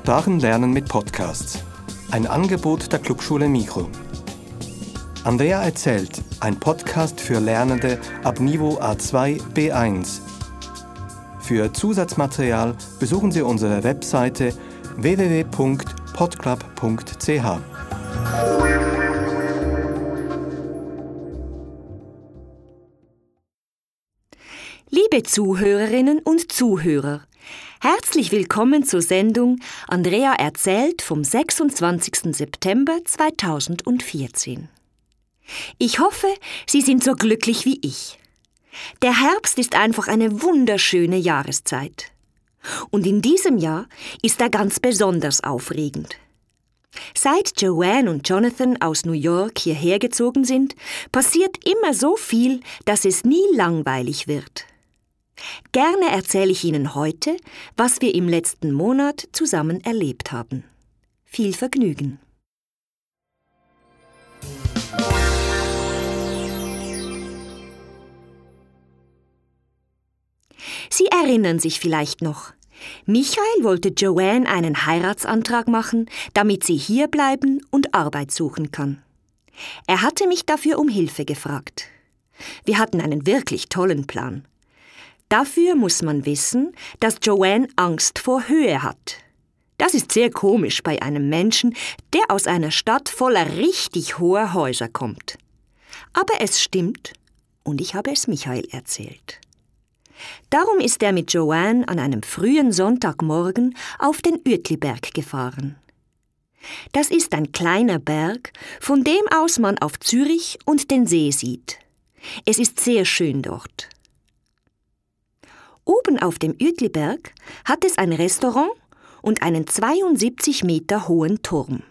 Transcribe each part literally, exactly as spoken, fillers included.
Sprachen lernen mit Podcasts. Ein Angebot der Clubschule Mikro. Andrea erzählt, ein Podcast für Lernende ab Niveau A zwei B eins. Für Zusatzmaterial besuchen Sie unsere Webseite w w w punkt podclub punkt c h. Liebe Zuhörerinnen und Zuhörer, herzlich willkommen zur Sendung Andrea erzählt vom sechsundzwanzigsten September zweitausendvierzehn. Ich hoffe, Sie sind so glücklich wie ich. Der Herbst ist einfach eine wunderschöne Jahreszeit. Und in diesem Jahr ist er ganz besonders aufregend. Seit Joanne und Jonathan aus New York hierher gezogen sind, passiert immer so viel, dass es nie langweilig wird. Gerne erzähle ich Ihnen heute, was wir im letzten Monat zusammen erlebt haben. Viel Vergnügen! Sie erinnern sich vielleicht noch. Michael wollte Joanne einen Heiratsantrag machen, damit sie hierbleiben und Arbeit suchen kann. Er hatte mich dafür um Hilfe gefragt. Wir hatten einen wirklich tollen Plan. Dafür muss man wissen, dass Joanne Angst vor Höhe hat. Das ist sehr komisch bei einem Menschen, der aus einer Stadt voller richtig hoher Häuser kommt. Aber es stimmt und ich habe es Michael erzählt. Darum ist er mit Joanne an einem frühen Sonntagmorgen auf den Uetliberg gefahren. Das ist ein kleiner Berg, von dem aus man auf Zürich und den See sieht. Es ist sehr schön dort. Oben auf dem Uetliberg hat es ein Restaurant und einen zweiundsiebzig Meter hohen Turm.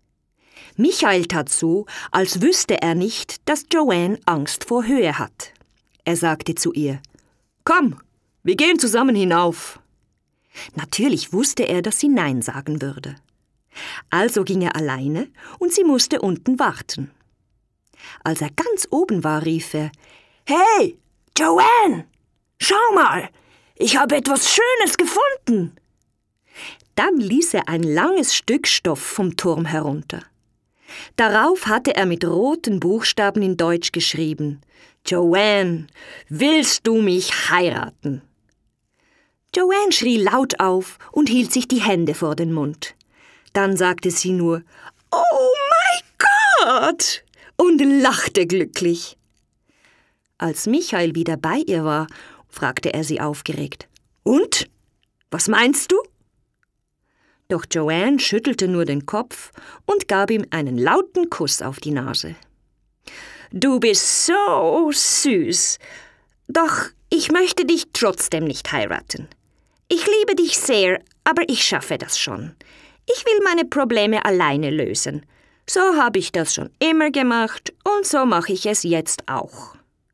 Michael tat so, als wüsste er nicht, dass Joanne Angst vor Höhe hat. Er sagte zu ihr: »Komm, wir gehen zusammen hinauf.« Natürlich wusste er, dass sie Nein sagen würde. Also ging er alleine und sie musste unten warten. Als er ganz oben war, rief er: »Hey, Joanne, schau mal, ich habe etwas Schönes gefunden!« Dann ließ er ein langes Stück Stoff vom Turm herunter. Darauf hatte er mit roten Buchstaben in Deutsch geschrieben: »Joanne, willst du mich heiraten?« Joanne schrie laut auf und hielt sich die Hände vor den Mund. Dann sagte sie nur: »Oh mein Gott!« und lachte glücklich. Als Michael wieder bei ihr war, fragte er sie aufgeregt: »Und? Was meinst du?« Doch Joanne schüttelte nur den Kopf und gab ihm einen lauten Kuss auf die Nase. »Du bist so süß. Doch ich möchte dich trotzdem nicht heiraten. Ich liebe dich sehr, aber ich schaffe das schon. Ich will meine Probleme alleine lösen. So habe ich das schon immer gemacht und so mache ich es jetzt auch.«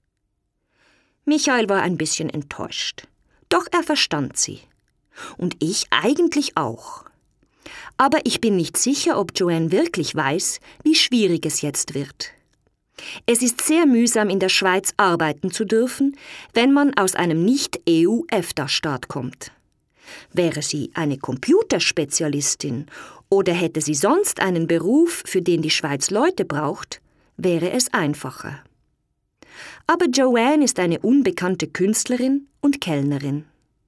Michael war ein bisschen enttäuscht. Doch er verstand sie. Und ich eigentlich auch. Aber ich bin nicht sicher, ob Joanne wirklich weiß, wie schwierig es jetzt wird. Es ist sehr mühsam, in der Schweiz arbeiten zu dürfen, wenn man aus einem Nicht-E U-E F T A-Staat kommt. Wäre sie eine Computerspezialistin oder hätte sie sonst einen Beruf, für den die Schweiz Leute braucht, wäre es einfacher. Aber Joanne ist eine unbekannte Künstlerin und Kellnerin.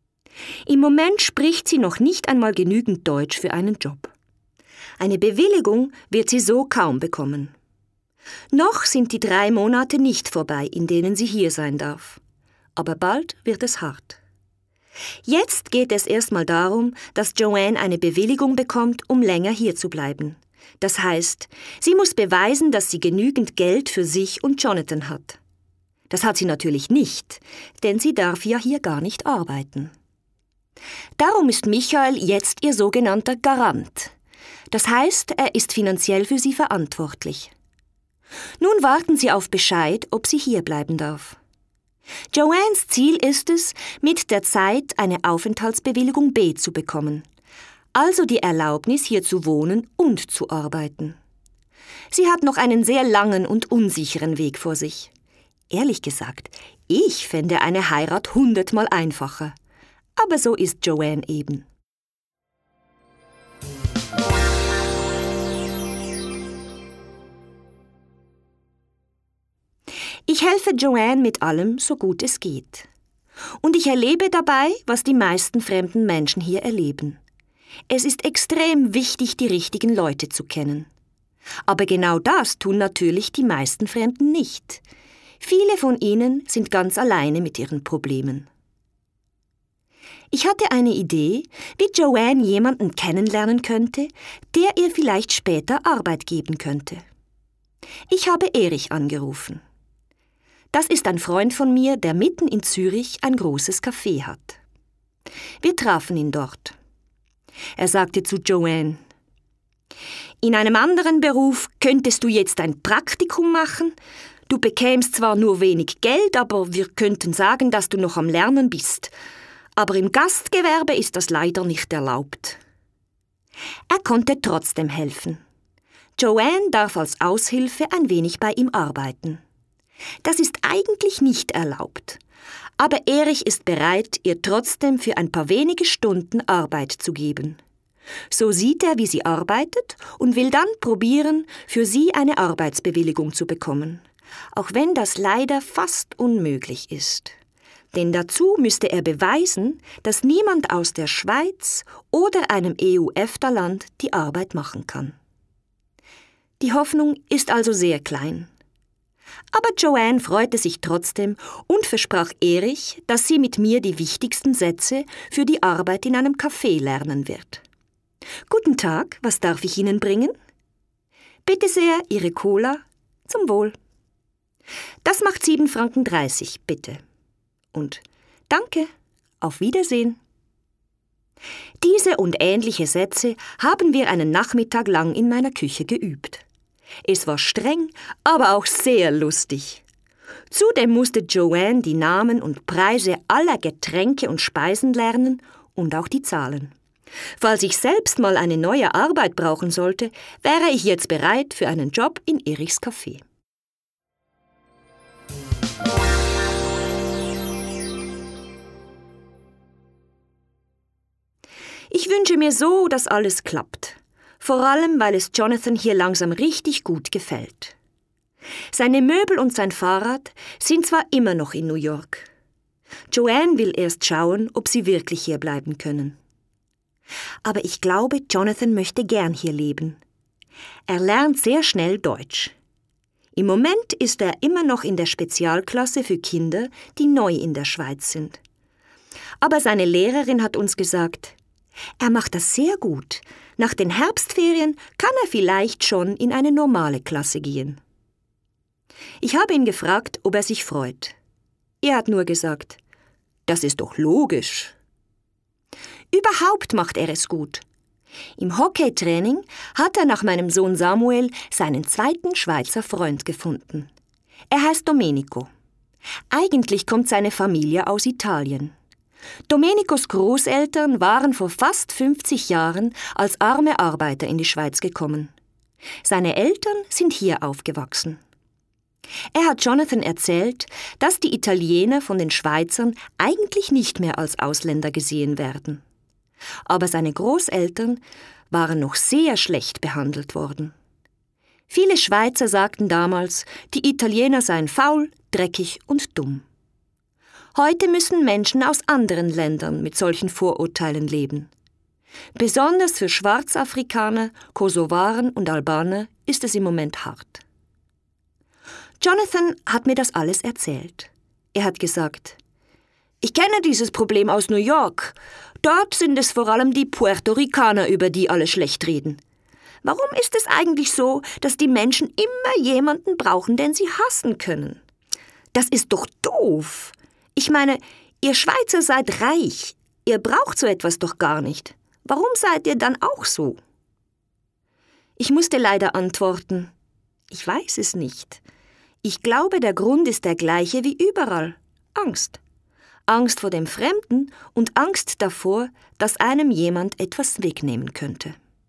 Im Moment spricht sie noch nicht einmal genügend Deutsch für einen Job. Eine Bewilligung wird sie so kaum bekommen. Noch sind die drei Monate nicht vorbei, in denen sie hier sein darf. Aber bald wird es hart. Jetzt geht es erstmal darum, dass Joanne eine Bewilligung bekommt, um länger hier zu bleiben. Das heißt, sie muss beweisen, dass sie genügend Geld für sich und Jonathan hat. Das hat sie natürlich nicht, denn sie darf ja hier gar nicht arbeiten. Darum ist Michael jetzt ihr sogenannter Garant. Das heißt, er ist finanziell für sie verantwortlich. Nun warten sie auf Bescheid, ob sie hier bleiben darf. Joannes Ziel ist es, mit der Zeit eine Aufenthaltsbewilligung B zu bekommen, also die Erlaubnis, hier zu wohnen und zu arbeiten. Sie hat noch einen sehr langen und unsicheren Weg vor sich. Ehrlich gesagt, ich fände eine Heirat hundertmal einfacher. Aber so ist Joanne eben. helfe Joanne mit allem, so gut es geht. Und ich erlebe dabei, was die meisten fremden Menschen hier erleben. Es ist extrem wichtig, die richtigen Leute zu kennen. Aber genau das tun natürlich die meisten Fremden nicht. Viele von ihnen sind ganz alleine mit ihren Problemen. Ich hatte eine Idee, wie Joanne jemanden kennenlernen könnte, der ihr vielleicht später Arbeit geben könnte. Ich habe Erich angerufen. Das ist ein Freund von mir, der mitten in Zürich ein großes Café hat. Wir trafen ihn dort. Er sagte zu Joanne: »In einem anderen Beruf könntest du jetzt ein Praktikum machen. Du bekämst zwar nur wenig Geld, aber wir könnten sagen, dass du noch am Lernen bist. Aber im Gastgewerbe ist das leider nicht erlaubt.« Er konnte trotzdem helfen. Joanne darf als Aushilfe ein wenig bei ihm arbeiten. Das ist eigentlich nicht erlaubt. Aber Erich ist bereit, ihr trotzdem für ein paar wenige Stunden Arbeit zu geben. So sieht er, wie sie arbeitet und will dann probieren, für sie eine Arbeitsbewilligung zu bekommen. Auch wenn das leider fast unmöglich ist. Denn dazu müsste er beweisen, dass niemand aus der Schweiz oder einem E U-EFTA-Land die Arbeit machen kann. Die Hoffnung ist also sehr klein. Aber Joanne freute sich trotzdem und versprach Erich, dass sie mit mir die wichtigsten Sätze für die Arbeit in einem Café lernen wird. »Guten Tag, was darf ich Ihnen bringen?« »Bitte sehr, Ihre Cola. Zum Wohl.« »Das macht sieben Franken dreißig, bitte.« Und »Danke, auf Wiedersehen.« Diese und ähnliche Sätze haben wir einen Nachmittag lang in meiner Küche geübt. Es war streng, aber auch sehr lustig. Zudem musste Joanne die Namen und Preise aller Getränke und Speisen lernen und auch die Zahlen. Falls ich selbst mal eine neue Arbeit brauchen sollte, wäre ich jetzt bereit für einen Job in Erichs Café. Ich wünsche mir so, dass alles klappt. Vor allem, weil es Jonathan hier langsam richtig gut gefällt. Seine Möbel und sein Fahrrad sind zwar immer noch in New York. Joanne will erst schauen, ob sie wirklich hier bleiben können. Aber ich glaube, Jonathan möchte gern hier leben. Er lernt sehr schnell Deutsch. Im Moment ist er immer noch in der Spezialklasse für Kinder, die neu in der Schweiz sind. Aber seine Lehrerin hat uns gesagt, er macht das sehr gut. Nach den Herbstferien kann er vielleicht schon in eine normale Klasse gehen. Ich habe ihn gefragt, ob er sich freut. Er hat nur gesagt, das ist doch logisch. Überhaupt macht er es gut. Im Hockeytraining hat er nach meinem Sohn Samuel seinen zweiten Schweizer Freund gefunden. Er heißt Domenico. Eigentlich kommt seine Familie aus Italien. Domenicos Großeltern waren vor fast fünfzig Jahren als arme Arbeiter in die Schweiz gekommen. Seine Eltern sind hier aufgewachsen. Er hat Jonathan erzählt, dass die Italiener von den Schweizern eigentlich nicht mehr als Ausländer gesehen werden. Aber seine Großeltern waren noch sehr schlecht behandelt worden. Viele Schweizer sagten damals, die Italiener seien faul, dreckig und dumm. Heute müssen Menschen aus anderen Ländern mit solchen Vorurteilen leben. Besonders für Schwarzafrikaner, Kosovaren und Albaner ist es im Moment hart. Jonathan hat mir das alles erzählt. Er hat gesagt, ich kenne dieses Problem aus New York. Dort sind es vor allem die Puerto Ricaner, über die alle schlecht reden. Warum ist es eigentlich so, dass die Menschen immer jemanden brauchen, den sie hassen können? Das ist doch doof. Ich meine, ihr Schweizer seid reich. Ihr braucht so etwas doch gar nicht. Warum seid ihr dann auch so? Ich musste leider antworten, ich weiß es nicht. Ich glaube, der Grund ist der gleiche wie überall. Angst. Angst vor dem Fremden und Angst davor, dass einem jemand etwas wegnehmen könnte.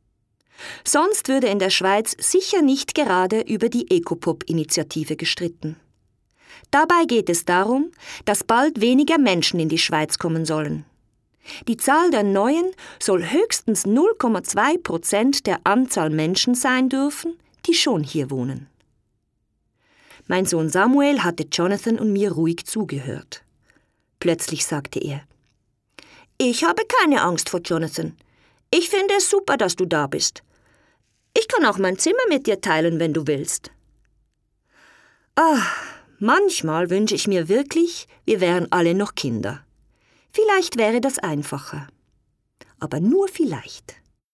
Sonst würde in der Schweiz sicher nicht gerade über die Ecopop-Initiative gestritten. Dabei geht es darum, dass bald weniger Menschen in die Schweiz kommen sollen. Die Zahl der Neuen soll höchstens null Komma zwei Prozent der Anzahl Menschen sein dürfen, die schon hier wohnen. Mein Sohn Samuel hatte Jonathan und mir ruhig zugehört. Plötzlich sagte er: »Ich habe keine Angst vor Jonathan. Ich finde es super, dass du da bist. Ich kann auch mein Zimmer mit dir teilen, wenn du willst.« Ah, manchmal wünsche ich mir wirklich, wir wären alle noch Kinder. Vielleicht wäre das einfacher. Aber nur vielleicht.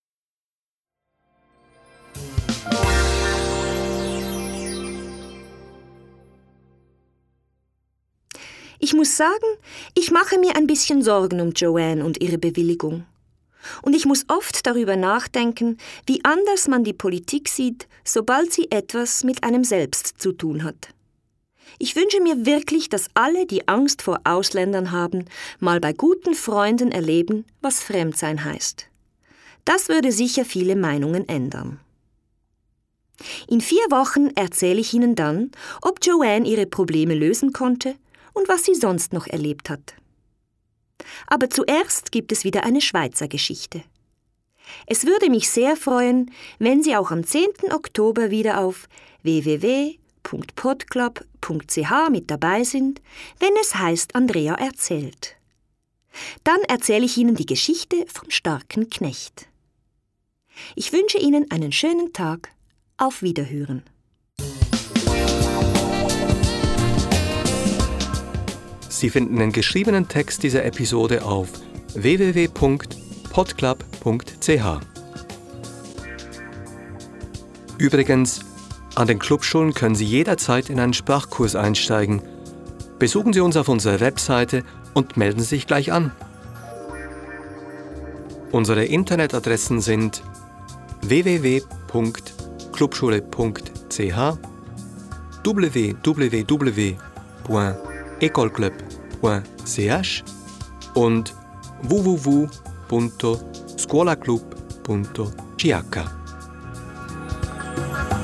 Ich muss sagen, ich mache mir ein bisschen Sorgen um Joanne und ihre Bewilligung. Und ich muss oft darüber nachdenken, wie anders man die Politik sieht, sobald sie etwas mit einem selbst zu tun hat. Ich wünsche mir wirklich, dass alle, die Angst vor Ausländern haben, mal bei guten Freunden erleben, was Fremdsein heißt. Das würde sicher viele Meinungen ändern. In vier Wochen erzähle ich Ihnen dann, ob Joanne ihre Probleme lösen konnte und was sie sonst noch erlebt hat. Aber zuerst gibt es wieder eine Schweizer Geschichte. Es würde mich sehr freuen, wenn Sie auch am zehnten Oktober wieder auf w w w punkt podclub punkt c h mit dabei sind, wenn es heißt Andrea erzählt. Dann erzähle ich Ihnen die Geschichte vom starken Knecht. Ich wünsche Ihnen einen schönen Tag. Auf Wiederhören. Sie finden den geschriebenen Text dieser Episode auf w w w punkt podclub punkt c h. Übrigens, an den Clubschulen können Sie jederzeit in einen Sprachkurs einsteigen. Besuchen Sie uns auf unserer Webseite und melden Sie sich gleich an. Unsere Internetadressen sind w w w punkt clubschule punkt c h, w w w punkt ecolclub punkt c h und w w w punkt scuolaclub punkt c h.